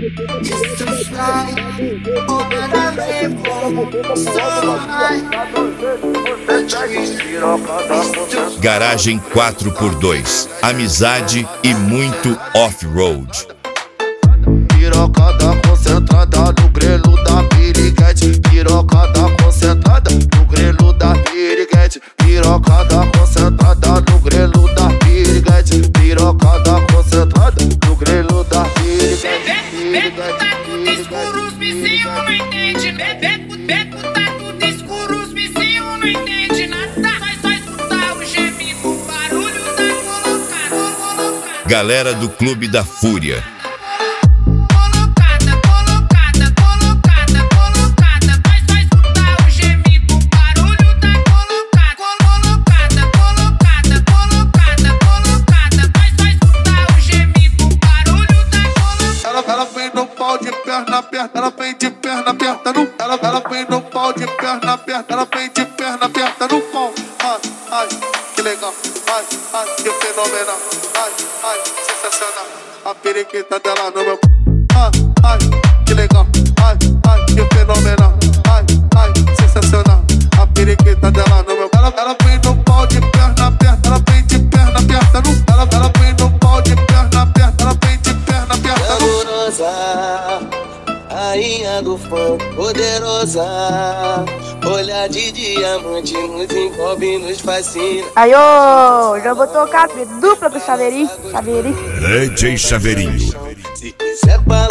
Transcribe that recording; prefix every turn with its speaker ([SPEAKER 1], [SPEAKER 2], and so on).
[SPEAKER 1] Garagem 4x2, amizade e muito off-road.
[SPEAKER 2] Pirocada concentrada no grelo da piriguete. Pirocada concentrada no grelo da piriguete. Pirocada concentrada no grelo da piriguete. Pirocada concentrada no grelo da piriguete.
[SPEAKER 3] Beco tá tudo escuro, os vizinhos não entendem. Beco tá tudo escuro, os vizinhos não entendem nada. Só escutar o gemido, o barulho da colocada.
[SPEAKER 1] Galera do Clube da Fúria.
[SPEAKER 2] Ela vem no pau de perna aberta, ela vem de perna aberta no. Ela vem no pau de perna aberta, ela vem de perna aberta no pau. Ai, ai, que legal, ai, ai, que fenomenal, ai, ai, sensacional. A periquita dela no meu. Ai, ai, que legal, ai, ai, que fenomenal, ai, ai, sensacional. A periquita dela no meu. Ela vem no pau de perna aberta, ela vem de perna aberta no. Ela vem no pau de perna aberta, ela vem de perna aberta no.
[SPEAKER 4] Rainha do funk, poderosa, olhar de diamante nos envolve e nos fascina.
[SPEAKER 5] Aí, ô, já vou tocar dupla pro Chaveirinho.
[SPEAKER 1] DJ Chaveirinho.
[SPEAKER 4] Se quiser falar